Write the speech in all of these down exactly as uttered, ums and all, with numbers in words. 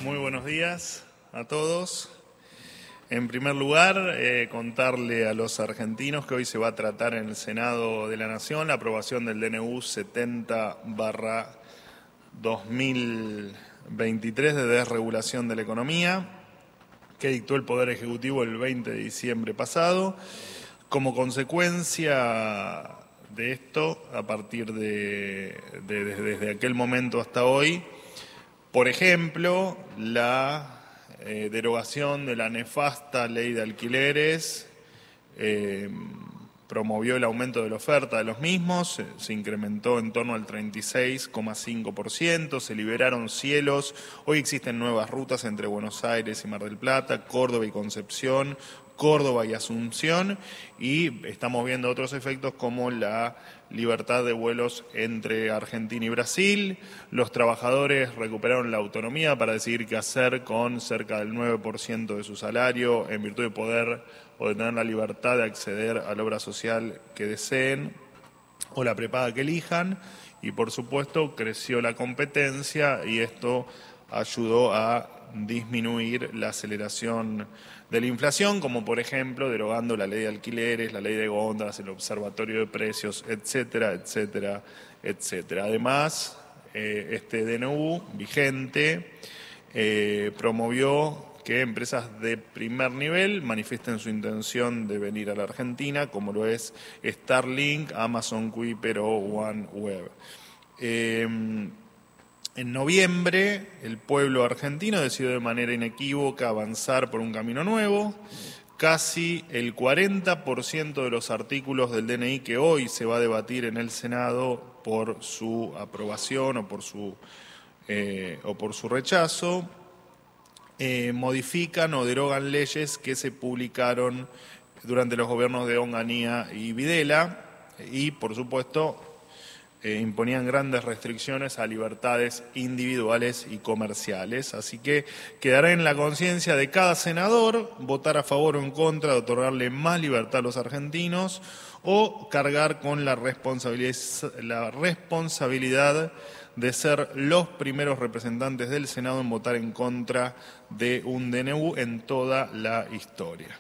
Muy buenos días a todos. En primer lugar, eh, contarle a los argentinos que hoy se va a tratar en el Senado de la Nación la aprobación del D N U setenta barra dos mil veintitrés de desregulación de la economía, que dictó el Poder Ejecutivo el veinte de diciembre pasado. Como consecuencia de esto, a partir de, de, de desde aquel momento hasta hoy, por ejemplo, la eh, derogación de la nefasta ley de alquileres eh, promovió el aumento de la oferta de los mismos, se, se incrementó en torno al treinta y seis coma cinco por ciento, se liberaron cielos, hoy existen nuevas rutas entre Buenos Aires y Mar del Plata, Córdoba y Concepción, Córdoba y Asunción, y estamos viendo otros efectos como la libertad de vuelos entre Argentina y Brasil. Los trabajadores recuperaron la autonomía para decidir qué hacer con cerca del nueve por ciento de su salario en virtud de poder o de tener la libertad de acceder a la obra social que deseen o la prepaga que elijan. Y por supuesto creció la competencia y esto ayudó a disminuir la aceleración de la inflación, como por ejemplo derogando la ley de alquileres, la ley de góndolas, el observatorio de precios, etcétera, etcétera, etcétera. Además, eh, este D N U vigente eh, promovió que empresas de primer nivel manifiesten su intención de venir a la Argentina, como lo es Starlink, Amazon Kuiper o OneWeb. Eh, En noviembre, el pueblo argentino decidió de manera inequívoca avanzar por un camino nuevo. Casi el cuarenta por ciento de los artículos del D N I que hoy se va a debatir en el Senado por su aprobación o por su, eh, o por su rechazo, eh, modifican o derogan leyes que se publicaron durante los gobiernos de Onganía y Videla y, por supuesto, Eh, imponían grandes restricciones a libertades individuales y comerciales. Así que quedará en la conciencia de cada senador votar a favor o en contra de otorgarle más libertad a los argentinos o cargar con la responsabilidad, la responsabilidad de ser los primeros representantes del Senado en votar en contra de un D N U en toda la historia.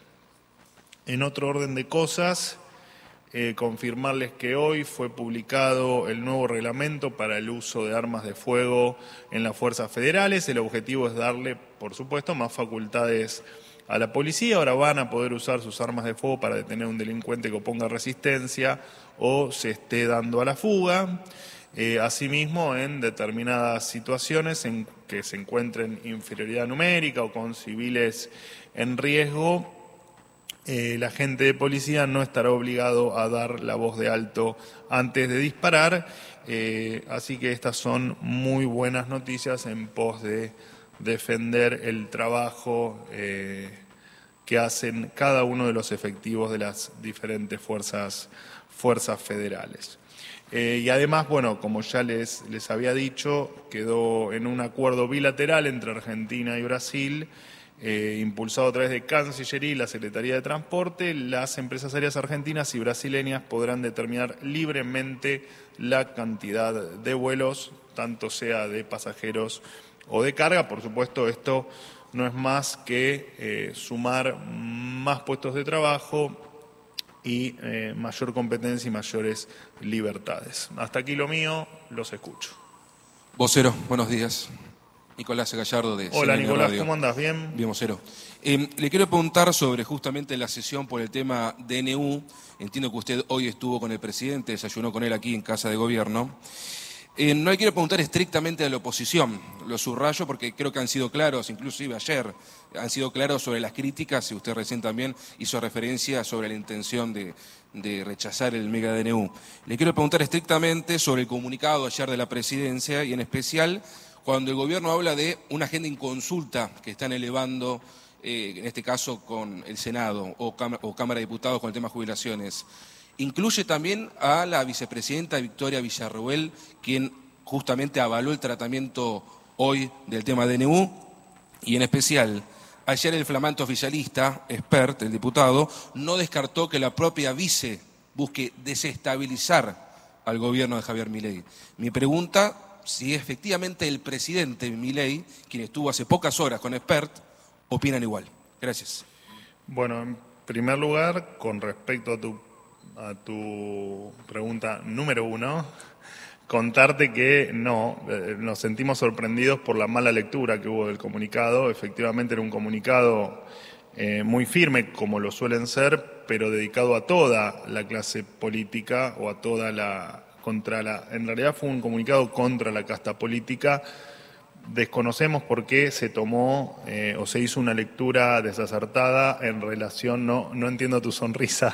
En otro orden de cosas, Eh, confirmarles que hoy fue publicado el nuevo reglamento para el uso de armas de fuego en las fuerzas federales. El objetivo es darle, por supuesto, más facultades a la policía. Ahora van a poder usar sus armas de fuego para detener a un delincuente que oponga resistencia o se esté dando a la fuga. Eh, asimismo, en determinadas situaciones en que se encuentren inferioridad numérica o con civiles en riesgo, Eh, el agente de policía no estará obligado a dar la voz de alto antes de disparar, eh, así que estas son muy buenas noticias en pos de defender el trabajo eh, que hacen cada uno de los efectivos de las diferentes fuerzas, fuerzas federales. Eh, y además, bueno, como ya les, les había dicho, quedó en un acuerdo bilateral entre Argentina y Brasil, Eh, impulsado a través de Cancillería y la Secretaría de Transporte. Las empresas aéreas argentinas y brasileñas podrán determinar libremente la cantidad de vuelos, tanto sea de pasajeros o de carga. Por supuesto, esto no es más que eh, sumar más puestos de trabajo y eh, mayor competencia y mayores libertades. Hasta aquí lo mío, los escucho. Vocero, buenos días. Nicolás Gallardo de Hola, C N N Nicolás, Radio. ¿cómo andás? ¿Bien? Bien, vocero. Eh, le quiero preguntar sobre justamente la sesión por el tema D N U. Entiendo que usted hoy estuvo con el presidente, desayunó con él aquí en Casa de Gobierno. Eh, no le quiero preguntar estrictamente de la oposición, lo subrayo porque creo que han sido claros, inclusive ayer, han sido claros sobre las críticas y usted recién también hizo referencia sobre la intención de, de rechazar el mega D N U. Le quiero preguntar estrictamente sobre el comunicado ayer de la presidencia y en especial cuando el gobierno habla de una agenda inconsulta que están elevando, eh, en este caso con el Senado o, Cám o Cámara de Diputados con el tema jubilaciones. Incluye también a la vicepresidenta Victoria Villarruel, quien justamente avaló el tratamiento hoy del tema D N U, y en especial, ayer el flamante oficialista, Espert, el diputado, no descartó que la propia vice busque desestabilizar al gobierno de Javier Milei. Mi pregunta si efectivamente el presidente Milei, quien estuvo hace pocas horas con Spert, opinan igual. Gracias. Bueno, en primer lugar, con respecto a tu, a tu pregunta número uno, contarte que no, eh, nos sentimos sorprendidos por la mala lectura que hubo del comunicado. Efectivamente era un comunicado eh, muy firme, como lo suelen ser, pero dedicado a toda la clase política o a toda la... contra la. En realidad fue un comunicado contra la casta política. Desconocemos por qué se tomó eh, o se hizo una lectura desacertada en relación, no, no entiendo tu sonrisa,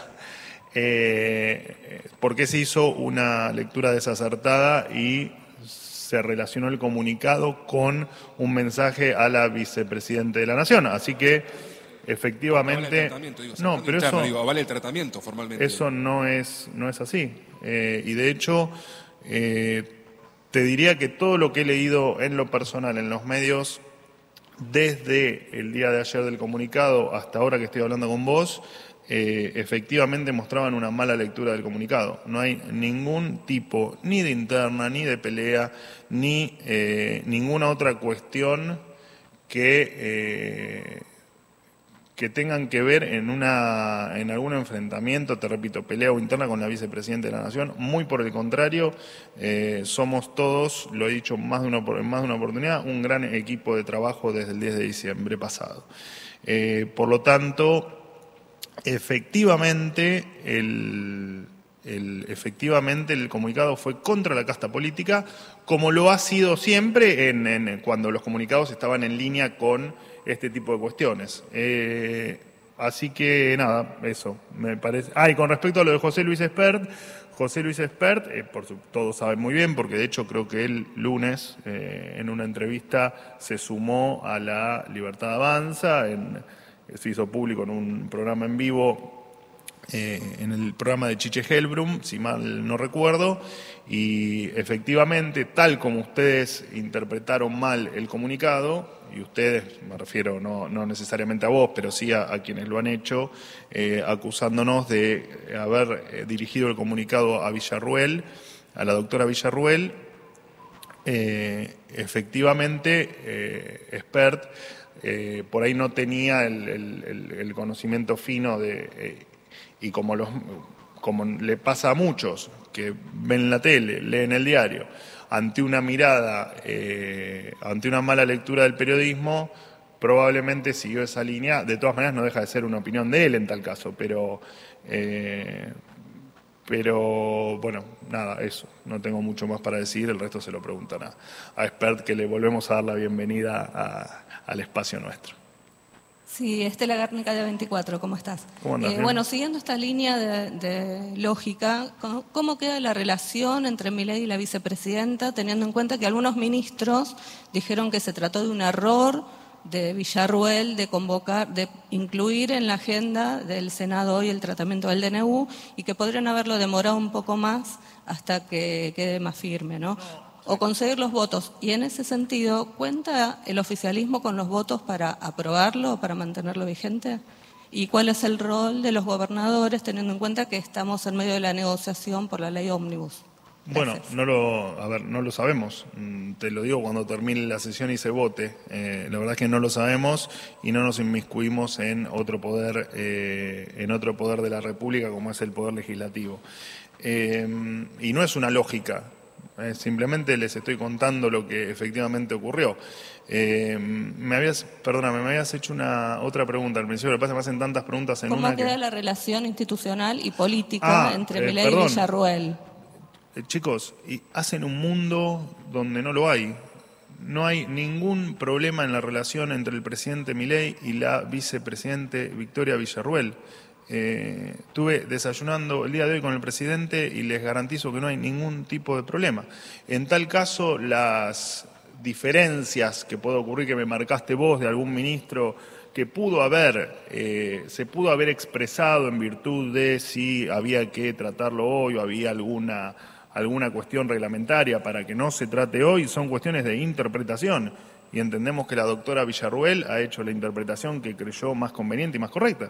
eh, por qué se hizo una lectura desacertada y se relacionó el comunicado con un mensaje a la vicepresidenta de la Nación. Así que efectivamente, no, pero eso digo, vale el tratamiento formalmente. Eso no es no es así. Eh, y de hecho, eh, te diría que todo lo que he leído en lo personal en los medios, desde el día de ayer del comunicado hasta ahora que estoy hablando con vos, eh, efectivamente mostraban una mala lectura del comunicado. No hay ningún tipo ni de interna, ni de pelea, ni eh, ninguna otra cuestión que eh, que tengan que ver en una en algún enfrentamiento, te repito, pelea o interna con la vicepresidenta de la Nación. Muy por el contrario, eh, somos todos, lo he dicho más de una, en más de una oportunidad, un gran equipo de trabajo desde el diez de diciembre pasado. Eh, por lo tanto, efectivamente el, el, efectivamente el comunicado fue contra la casta política, como lo ha sido siempre en, en, cuando los comunicados estaban en línea con este tipo de cuestiones. Eh, así que nada, eso me parece. Ah, y con respecto a lo de José Luis Espert, José Luis Espert, eh, por su, todos saben muy bien, porque de hecho creo que él lunes eh, en una entrevista se sumó a la Libertad Avanza, en, se hizo público en un programa en vivo, eh, en el programa de Chiche Helbrum, si mal no recuerdo, y efectivamente, tal como ustedes interpretaron mal el comunicado, y ustedes, me refiero no, no necesariamente a vos, pero sí a, a quienes lo han hecho, eh, acusándonos de haber eh, dirigido el comunicado a Villarruel, a la doctora Villarruel. Eh, efectivamente, eh, Espert eh, por ahí no tenía el, el, el conocimiento fino de, eh, y como, los, como le pasa a muchos que ven la tele, leen el diario, ante una mirada, eh, ante una mala lectura del periodismo, probablemente siguió esa línea. De todas maneras, no deja de ser una opinión de él en tal caso, pero, eh, pero bueno, nada, eso. No tengo mucho más para decir, el resto se lo preguntan a, a Espert, que le volvemos a dar la bienvenida a, al espacio nuestro. Sí, Estela Gárnica de veinticuatro, ¿cómo estás? ¿Cómo andás, eh, bueno, siguiendo esta línea de, de lógica, ¿cómo queda la relación entre Milei y la vicepresidenta, teniendo en cuenta que algunos ministros dijeron que se trató de un error de Villarruel de convocar, de incluir en la agenda del Senado hoy el tratamiento del D N U y que podrían haberlo demorado un poco más hasta que quede más firme, ¿no? O conseguir los votos. Y en ese sentido, ¿cuenta el oficialismo con los votos para aprobarlo o para mantenerlo vigente? ¿Y cuál es el rol de los gobernadores, teniendo en cuenta que estamos en medio de la negociación por la ley ómnibus? Bueno, no lo, a ver, no lo sabemos. Te lo digo cuando termine la sesión y se vote. Eh, la verdad es que no lo sabemos y no nos inmiscuimos en otro poder, eh, en otro poder de la República como es el poder legislativo. Eh, y no es una lógica. Eh, simplemente les estoy contando lo que efectivamente ocurrió. Eh, me habías, perdóname, me habías hecho una otra pregunta al principio, lo que pasa es que me hacen tantas preguntas en una. ¿Cómo queda que... la relación institucional y política ah, entre eh, Milei y Villarruel? Eh, chicos, y hacen un mundo donde no lo hay. No hay ningún problema en la relación entre el presidente Milei y la vicepresidente Victoria Villarruel. Eh, estuve desayunando el día de hoy con el presidente y les garantizo que no hay ningún tipo de problema. En tal caso, las diferencias que puede ocurrir, que me marcaste vos, de algún ministro que pudo haber, eh, se pudo haber expresado en virtud de si había que tratarlo hoy o había alguna, alguna cuestión reglamentaria para que no se trate hoy, son cuestiones de interpretación. Y entendemos que la doctora Villarruel ha hecho la interpretación que creyó más conveniente y más correcta.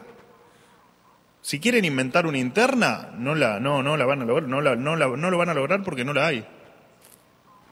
Si quieren inventar una interna, no la, no, no la van a lograr, no, la, no, la, no lo van a lograr porque no la hay.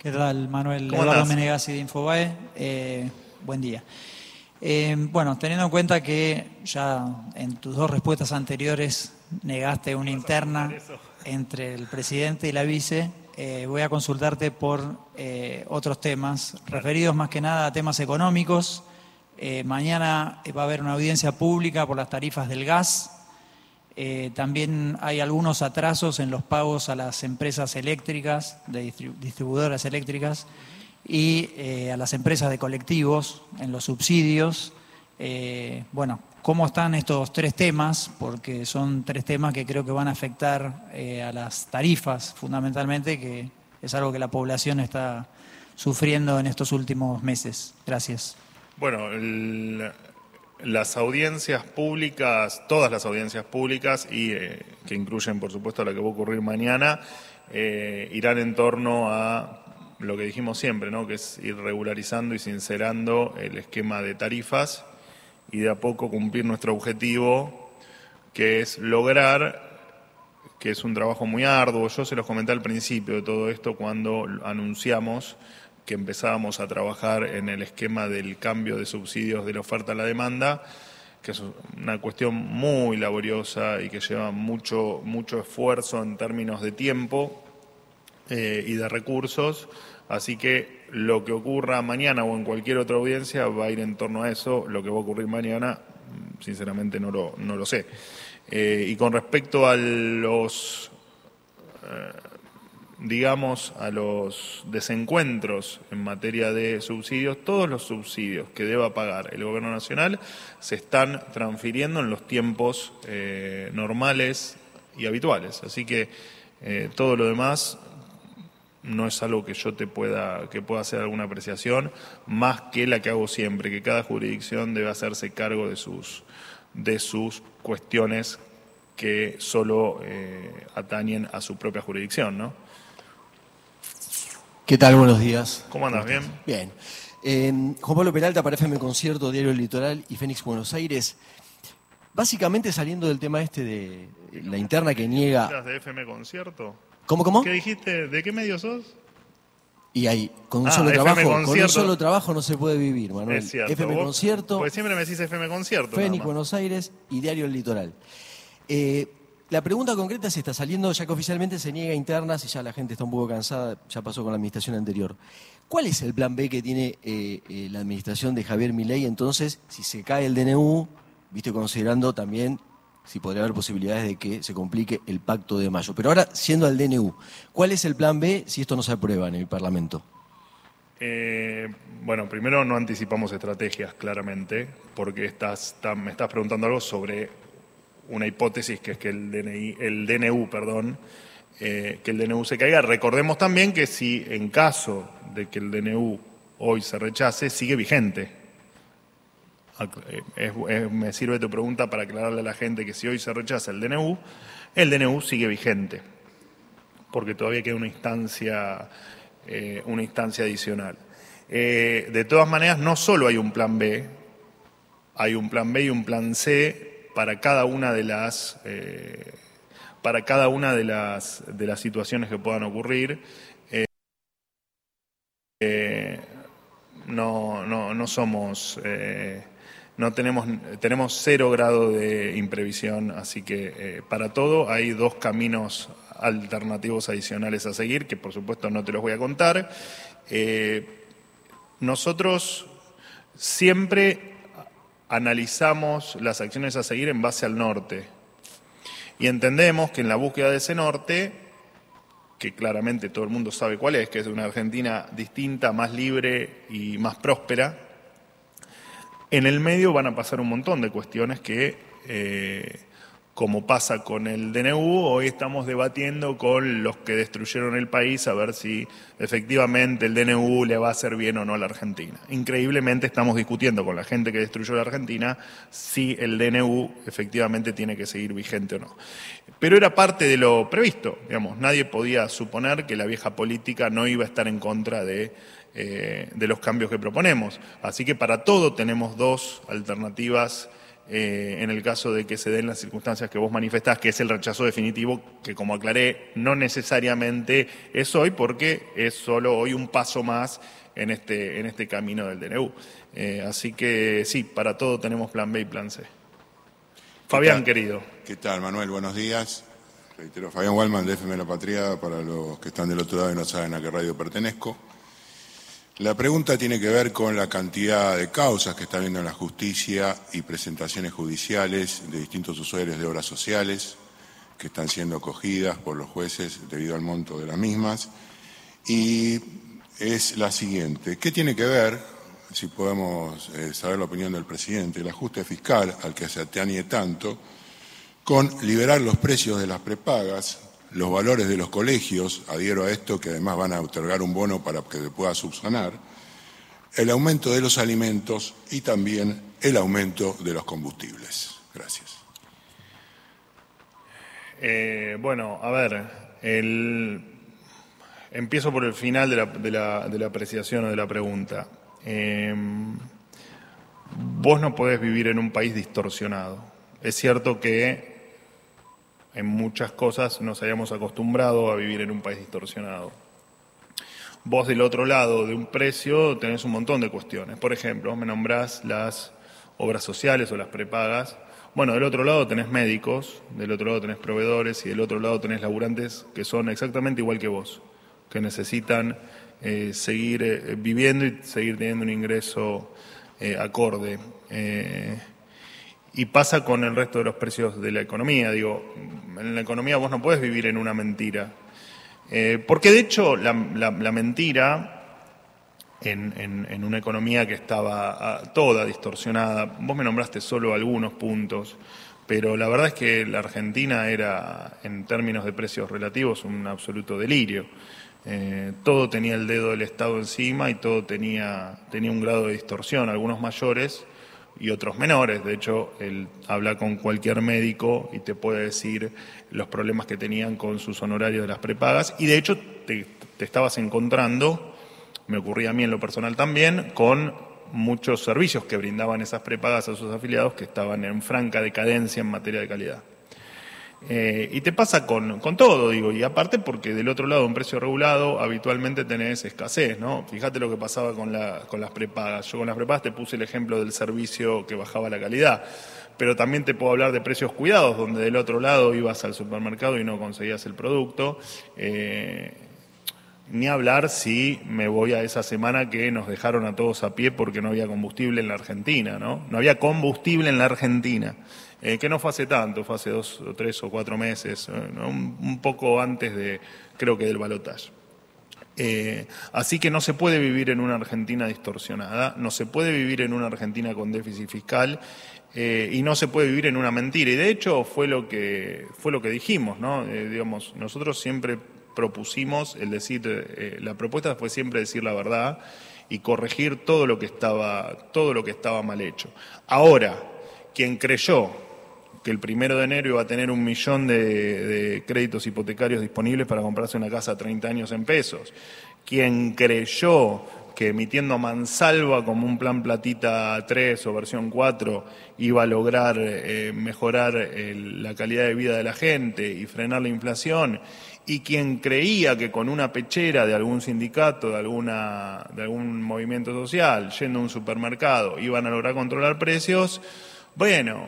¿Qué tal, Manuel? ¿Cómo Eduardo andás? Menegassi de Infobae. Eh, buen día. Eh, bueno, teniendo en cuenta que ya en tus dos respuestas anteriores negaste una interna entre el presidente y la vice, eh, voy a consultarte por eh, otros temas, referidos más que nada a temas económicos. Eh, mañana va a haber una audiencia pública por las tarifas del gas. Eh, también hay algunos atrasos en los pagos a las empresas eléctricas, de distribuidoras eléctricas, y eh, a las empresas de colectivos en los subsidios. Eh, bueno, ¿cómo están estos tres temas? Porque son tres temas que creo que van a afectar eh, a las tarifas fundamentalmente, que es algo que la población está sufriendo en estos últimos meses. Gracias. Bueno, el... las audiencias públicas, todas las audiencias públicas, y eh, que incluyen, por supuesto, la que va a ocurrir mañana, eh, irán en torno a lo que dijimos siempre, ¿no? Que es ir regularizando y sincerando el esquema de tarifas y de a poco cumplir nuestro objetivo, que es lograr, que es un trabajo muy arduo. Yo se los comenté al principio de todo esto cuando anunciamos que empezábamos a trabajar en el esquema del cambio de subsidios de la oferta a la demanda, que es una cuestión muy laboriosa y que lleva mucho, mucho esfuerzo en términos de tiempo eh, y de recursos. Así que lo que ocurra mañana o en cualquier otra audiencia va a ir en torno a eso. Lo que va a ocurrir mañana, sinceramente no lo, no lo sé. Eh, y con respecto a los... Eh, digamos, a los desencuentros en materia de subsidios, todos los subsidios que deba pagar el Gobierno Nacional se están transfiriendo en los tiempos eh, normales y habituales. Así que eh, todo lo demás no es algo que yo te pueda, que pueda hacer alguna apreciación, más que la que hago siempre, que cada jurisdicción debe hacerse cargo de sus, de sus cuestiones que solo eh, atañen a su propia jurisdicción, ¿no? ¿Qué tal? Buenos días. ¿Cómo andas? ¿Bien? Bien. Eh, Juan Pablo Peralta para F M Concierto, Diario El Litoral y Fénix Buenos Aires. Básicamente saliendo del tema este de la interna que niega... ¿Estás de F M Concierto? ¿Cómo, cómo? ¿Qué dijiste? ¿De qué medio sos? Y ahí, con un, Ah, solo F M trabajo, con un Concierto. solo trabajo no se puede vivir, Manuel. Es cierto. F M Vos- Concierto, Porque siempre me decís F M Concierto. nada Fénix más. Buenos Aires y Diario El Litoral. Eh, la pregunta concreta es esta, saliendo ya que oficialmente se niega internas y ya la gente está un poco cansada, ya pasó con la administración anterior. ¿Cuál es el plan B que tiene eh, eh, la administración de Javier Milei entonces, si se cae el D N U, viste, considerando también si podría haber posibilidades de que se complique el pacto de mayo? Pero ahora, siendo al D N U, ¿cuál es el plan B si esto no se aprueba en el Parlamento? Eh, bueno, primero no anticipamos estrategias, claramente, porque estás, está- me estás preguntando algo sobre una hipótesis que es que el D N I, el D N U, perdón, eh, que el D N U se caiga. Recordemos también que si en caso de que el D N U hoy se rechace, sigue vigente. Ac- eh, es- es- me sirve tu pregunta para aclararle a la gente que si hoy se rechaza el D N U, el D N U sigue vigente, porque todavía queda una instancia, eh, una instancia adicional. Eh, de todas maneras, no solo hay un plan B, hay un plan B y un plan C para cada una de las eh, para cada una de las de las situaciones que puedan ocurrir. Eh, eh, no, no, no somos eh, no tenemos tenemos cero grado de imprevisión, así que eh, para todo hay dos caminos alternativos adicionales a seguir, que por supuesto no te los voy a contar. Eh, nosotros siempre analizamos las acciones a seguir en base al norte y entendemos que en la búsqueda de ese norte, que claramente todo el mundo sabe cuál es, que es de una Argentina distinta, más libre y más próspera, en el medio van a pasar un montón de cuestiones que, eh, como pasa con el D N U, hoy estamos debatiendo con los que destruyeron el país a ver si efectivamente el D N U le va a hacer bien o no a la Argentina. Increíblemente estamos discutiendo con la gente que destruyó la Argentina si el D N U efectivamente tiene que seguir vigente o no. Pero era parte de lo previsto, digamos, nadie podía suponer que la vieja política no iba a estar en contra de, eh, de los cambios que proponemos. Así que para todo tenemos dos alternativas eh, en el caso de que se den las circunstancias que vos manifestás, que es el rechazo definitivo, que como aclaré, no necesariamente es hoy, porque es solo hoy un paso más en este, en este camino del D N U. Eh, así que sí, para todo tenemos plan B y plan C. Fabián, querido. ¿Qué tal, Manuel? Buenos días. Reitero, Fabián Wallman, de F M La Patria, para los que están del otro lado y no saben a qué radio pertenezco. La pregunta tiene que ver con la cantidad de causas que está habiendo en la justicia y presentaciones judiciales de distintos usuarios de obras sociales que están siendo acogidas por los jueces debido al monto de las mismas. Y es la siguiente. ¿Qué tiene que ver, si podemos eh, saber la opinión del presidente, el ajuste fiscal al que se atañe tanto, con liberar los precios de las prepagas, los valores de los colegios, adhiero a esto, que además van a otorgar un bono para que se pueda subsanar, el aumento de los alimentos y también el aumento de los combustibles? Gracias. Eh, bueno, a ver, el... empiezo por el final de la, de la, de la apreciación o de la pregunta. Eh, vos no podés vivir en un país distorsionado. Es cierto que en muchas cosas nos hayamos acostumbrado a vivir en un país distorsionado. Vos del otro lado de un precio tenés un montón de cuestiones. Por ejemplo, me nombrás las obras sociales o las prepagas. Bueno, del otro lado tenés médicos, del otro lado tenés proveedores y del otro lado tenés laburantes que son exactamente igual que vos, que necesitan eh, seguir eh, viviendo y seguir teniendo un ingreso eh, acorde. Eh, Y pasa con el resto de los precios de la economía. Digo, en la economía vos no podés vivir en una mentira. Eh, porque de hecho la, la, la mentira en, en, en una economía que estaba a, toda distorsionada, vos me nombraste solo algunos puntos, pero la verdad es que la Argentina era, en términos de precios relativos, un absoluto delirio. Eh, todo tenía el dedo del Estado encima y todo tenía, tenía un grado de distorsión, algunos mayores y otros menores. De hecho, él habla con cualquier médico y te puede decir los problemas que tenían con sus honorarios de las prepagas. Y de hecho, te, te estabas encontrando, me ocurría a mí en lo personal también, con muchos servicios que brindaban esas prepagas a sus afiliados que estaban en franca decadencia en materia de calidad. Eh, y te pasa con, con todo, digo, y aparte porque del otro lado, un precio regulado, habitualmente tenés escasez, ¿no? Fíjate lo que pasaba con, la, con las prepagas. Yo con las prepagas te puse el ejemplo del servicio que bajaba la calidad, pero también te puedo hablar de precios cuidados, donde del otro lado ibas al supermercado y no conseguías el producto. Eh, ni hablar si me voy a esa semana que nos dejaron a todos a pie porque no había combustible en la Argentina, ¿no? No había combustible en la Argentina. Eh, que no fue hace tanto, fue hace dos o tres o cuatro meses, eh, ¿no? un, un poco antes de, creo que del balotaje. Eh, así que no se puede vivir en una Argentina distorsionada, no se puede vivir en una Argentina con déficit fiscal eh, y no se puede vivir en una mentira. Y de hecho fue lo que, fue lo que dijimos, ¿no? Eh, digamos, nosotros siempre propusimos el decir, eh, la propuesta fue siempre decir la verdad y corregir todo lo que estaba, todo lo que estaba mal hecho. Ahora, quien creyó que el primero de enero iba a tener un millón de, de créditos hipotecarios disponibles para comprarse una casa a treinta años en pesos, quien creyó que emitiendo mansalva como un plan Platita tres o versión cuatro iba a lograr eh, mejorar el, la calidad de vida de la gente y frenar la inflación, y quien creía que con una pechera de algún sindicato, de, alguna, de algún movimiento social, yendo a un supermercado, iban a lograr controlar precios, bueno,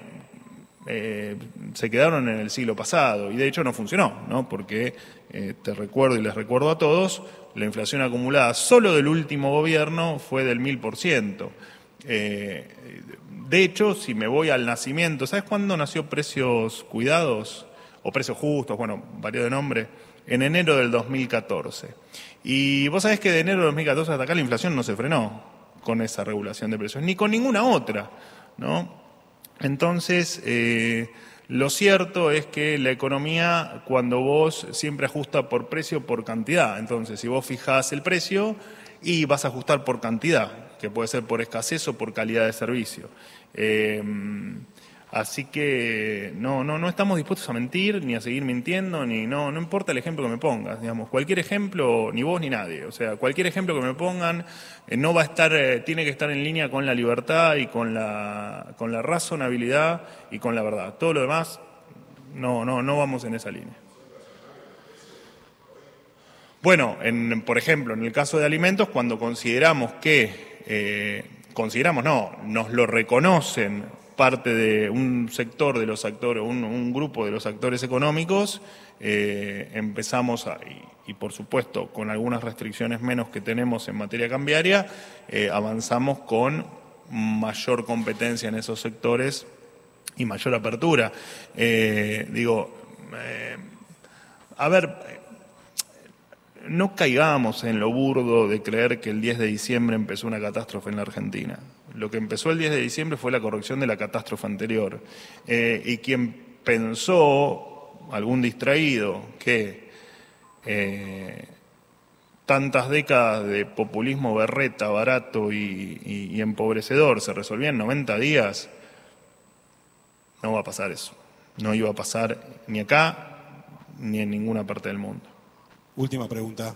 eh, se quedaron en el siglo pasado y de hecho no funcionó, ¿no? Porque eh, te recuerdo y les recuerdo a todos, la inflación acumulada solo del último gobierno fue del mil por ciento. Eh, de hecho, si me voy al nacimiento, ¿sabes cuándo nació Precios Cuidados? O Precios Justos, bueno, varió de nombre, en enero del dos mil catorce. Y vos sabés que de enero del dos mil catorce hasta acá la inflación no se frenó con esa regulación de precios, ni con ninguna otra, ¿no? Entonces, eh, lo cierto es que la economía, cuando vos siempre ajusta por precio, por cantidad. Entonces, si vos fijás el precio y vas a ajustar por cantidad, que puede ser por escasez o por calidad de servicio. Eh, Así que no, no, no estamos dispuestos a mentir, ni a seguir mintiendo, ni no, no importa el ejemplo que me pongas, digamos, cualquier ejemplo, ni vos ni nadie, o sea, cualquier ejemplo que me pongan eh, no va a estar, eh, tiene que estar en línea con la libertad y con la, con la razonabilidad y con la verdad. Todo lo demás, no, no, no vamos en esa línea. Bueno, en, por ejemplo, en el caso de alimentos, cuando consideramos que, eh, consideramos no, nos lo reconocen parte de un sector de los actores, un, un grupo de los actores económicos, eh, empezamos, a, y, y por supuesto con algunas restricciones menos que tenemos en materia cambiaria, eh, avanzamos con mayor competencia en esos sectores y mayor apertura. Eh, digo, eh, a ver, no caigamos en lo burdo de creer que el diez de diciembre empezó una catástrofe en la Argentina. Lo que empezó el diez de diciembre fue la corrección de la catástrofe anterior. Eh, y quien pensó, algún distraído, que eh, tantas décadas de populismo berreta, barato y, y, y empobrecedor se resolvían en noventa días, no va a pasar eso. No iba a pasar ni acá ni en ninguna parte del mundo. Última pregunta.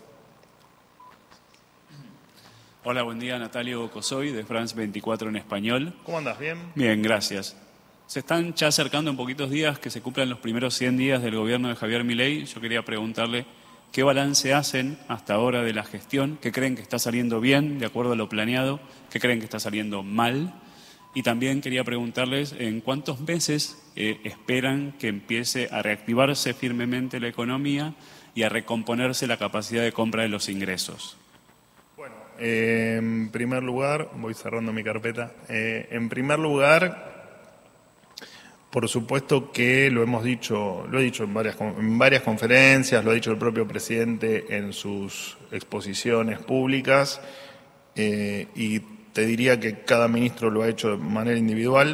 Hola, buen día, Natalio Cosoy, de France veinticuatro en español. ¿Cómo andas? ¿Bien? Bien, gracias. Se están ya acercando en poquitos días que se cumplan los primeros cien días del gobierno de Javier Milei. Yo quería preguntarle qué balance hacen hasta ahora de la gestión, qué creen que está saliendo bien, de acuerdo a lo planeado, qué creen que está saliendo mal. Y también quería preguntarles en cuántos meses eh, esperan que empiece a reactivarse firmemente la economía y a recomponerse la capacidad de compra de los ingresos. Bueno, eh, en primer lugar, voy cerrando mi carpeta, eh, en primer lugar, por supuesto que lo hemos dicho, lo he dicho en varias, en varias conferencias, lo ha dicho el propio presidente en sus exposiciones públicas, eh, y te diría que cada ministro lo ha hecho de manera individual.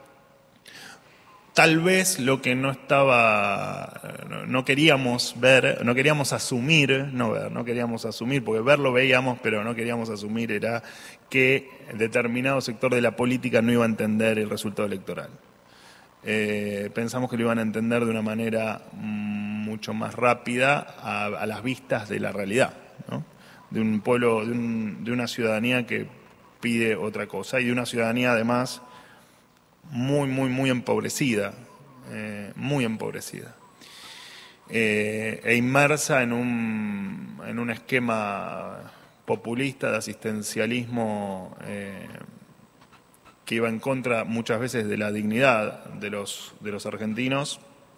Tal vez lo que no estaba, no queríamos ver, no queríamos asumir, no ver, no queríamos asumir, porque verlo veíamos, pero no queríamos asumir, era que determinado sector de la política no iba a entender el resultado electoral. Eh, pensamos que lo iban a entender de una manera mucho más rápida a, a las vistas de la realidad, ¿no? De un pueblo, de, un, de una ciudadanía que pide otra cosa y de una ciudadanía además muy, muy, muy empobrecida, eh, muy empobrecida, eh, e inmersa en un, en un esquema populista de asistencialismo eh, que iba en contra muchas veces de la dignidad de los, de los argentinos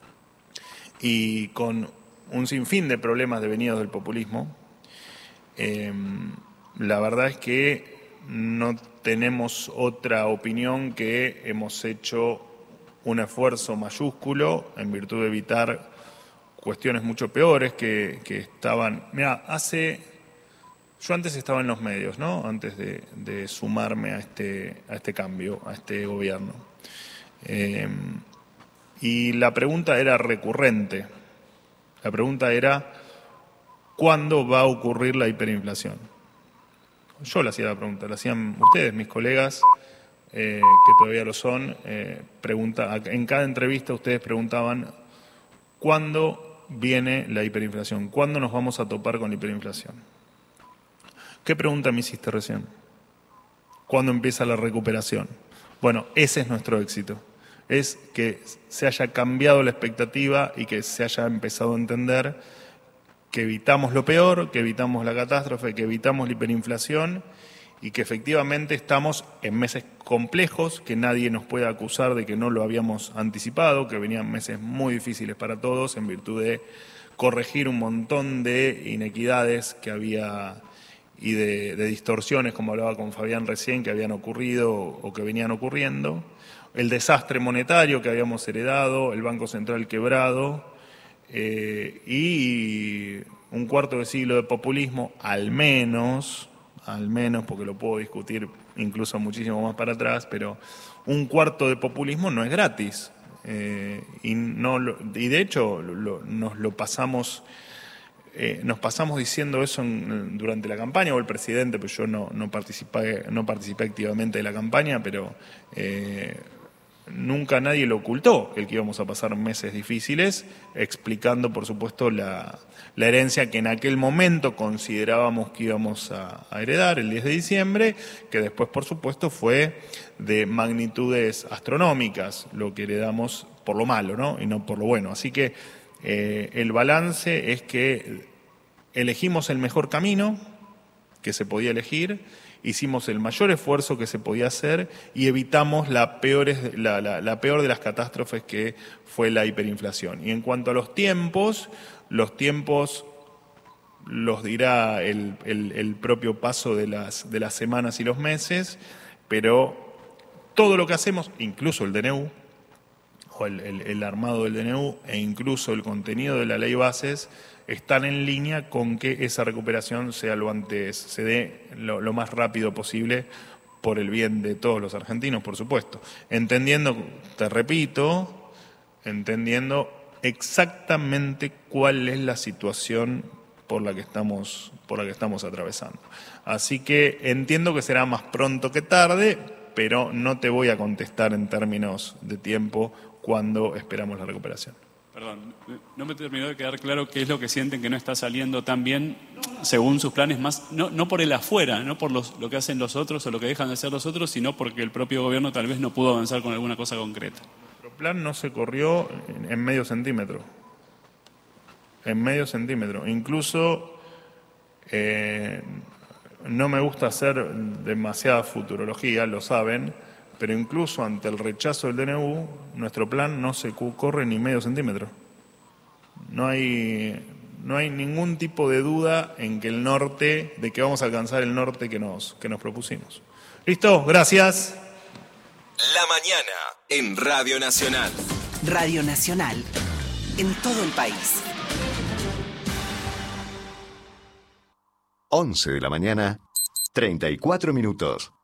y con un sinfín de problemas devenidos del populismo. Eh, la verdad es que no tenemos otra opinión que hemos hecho un esfuerzo mayúsculo en virtud de evitar cuestiones mucho peores que, que estaban... Mira, hace... Yo antes estaba en los medios, ¿no? Antes de, de sumarme a este, a este cambio, a este gobierno. Eh, y la pregunta era recurrente. La pregunta era, ¿cuándo va a ocurrir la hiperinflación? Yo le hacía la pregunta, la hacían ustedes, mis colegas, eh, que todavía lo son. Eh, pregunta, en cada entrevista ustedes preguntaban, ¿cuándo viene la hiperinflación? ¿Cuándo nos vamos a topar con la hiperinflación? ¿Qué pregunta me hiciste recién? ¿Cuándo empieza la recuperación? Bueno, ese es nuestro éxito. Es que se haya cambiado la expectativa y que se haya empezado a entender que evitamos lo peor, que evitamos la catástrofe, que evitamos la hiperinflación y que efectivamente estamos en meses complejos, que nadie nos puede acusar de que no lo habíamos anticipado, que venían meses muy difíciles para todos en virtud de corregir un montón de inequidades que había y de, de distorsiones, como hablaba con Fabián recién, que habían ocurrido o que venían ocurriendo, el desastre monetario que habíamos heredado, el Banco Central quebrado, Eh, y un cuarto de siglo de populismo, al menos, al menos, porque lo puedo discutir incluso muchísimo más para atrás, pero un cuarto de populismo no es gratis. Eh, y, no lo, y de hecho lo, nos lo pasamos, eh, nos pasamos diciendo eso en, durante la campaña, o el presidente, pero yo no, no, participé, no participé activamente de la campaña, pero... Eh, nunca nadie lo ocultó, el que íbamos a pasar meses difíciles, explicando, por supuesto, la, la herencia que en aquel momento considerábamos que íbamos a, a heredar el diez de diciembre, que después, por supuesto, fue de magnitudes astronómicas, lo que heredamos por lo malo, ¿no? Y no por lo bueno. Así que eh, el balance es que elegimos el mejor camino que se podía elegir, hicimos el mayor esfuerzo que se podía hacer y evitamos la peor, la, la, la peor de las catástrofes, que fue la hiperinflación. Y en cuanto a los tiempos, los tiempos los dirá el, el, el propio paso de las, de las semanas y los meses, pero todo lo que hacemos, incluso el D N U, o el, el, el armado del D N U, e incluso el contenido de la ley bases, están en línea con que esa recuperación sea lo antes, se dé lo, lo más rápido posible, por el bien de todos los argentinos, por supuesto. Entendiendo, te repito, entendiendo exactamente cuál es la situación por la que estamos, por la que estamos atravesando. Así que entiendo que será más pronto que tarde, pero no te voy a contestar en términos de tiempo cuando esperamos la recuperación. Perdón, no me terminó de quedar claro qué es lo que sienten que no está saliendo tan bien según sus planes, más no, no por el afuera, no por los, lo que hacen los otros o lo que dejan de hacer los otros, sino porque el propio gobierno tal vez no pudo avanzar con alguna cosa concreta. Nuestro plan no se corrió en, en medio centímetro. En medio centímetro. Incluso eh, no me gusta hacer demasiada futurología, lo saben, pero incluso ante el rechazo del D N U, nuestro plan no se corre ni medio centímetro. No hay, no hay ningún tipo de duda en que el norte, de que vamos a alcanzar el norte que nos, que nos propusimos. ¿Listo? Gracias. La mañana en Radio Nacional. Radio Nacional en todo el país. once de la mañana, treinta y cuatro minutos.